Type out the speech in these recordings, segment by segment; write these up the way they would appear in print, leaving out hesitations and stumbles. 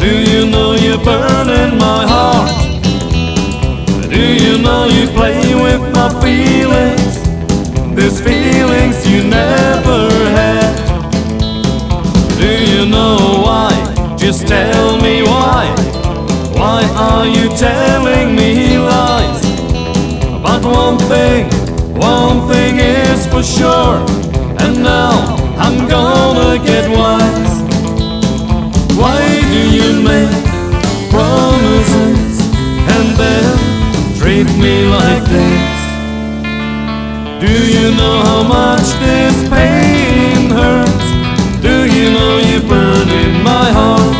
Do you know you're burning my heart? Do you know you play with my feelings? These feelings you never had. Do you know why? Just tell me why. Why are you telling me lies? But one thing is for sure, and now I'm gonna get wise. Why do you make promises and then treat me like this? Do you know how much this pain hurts? Do you know you burn in my heart?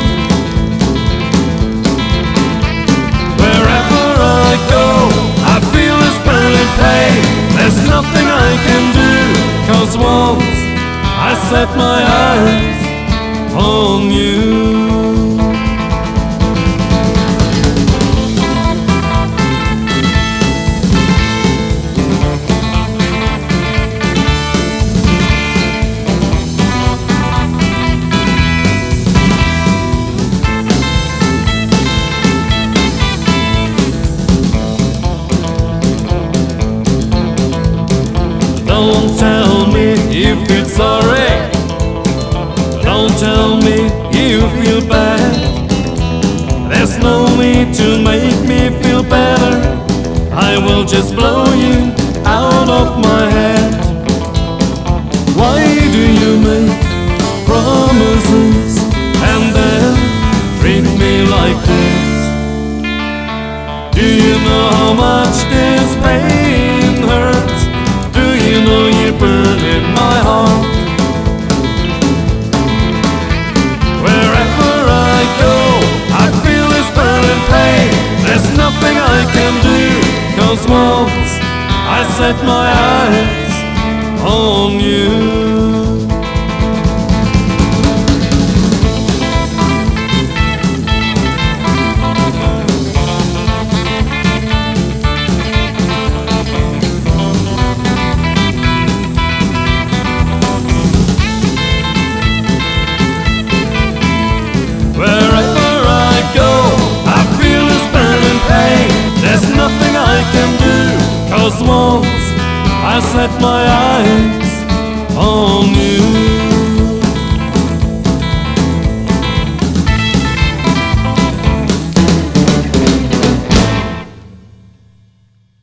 Wherever I go, I feel this burning pain. There's nothing I can do, 'cause once I set my eyes on you. Don't tell me you feel sorry. Don't tell me you feel bad. There's no need to make me feel better. I will just blow you out of my head. Why do you make promises and then treat me like this? Do you know how much this pain hurts? Do you know you burn in my heart? Wherever I go, I feel this burning pain. There's nothing I can do, 'cause once I set my eyes on you. There's nothing I can do, 'cause once I set my eyes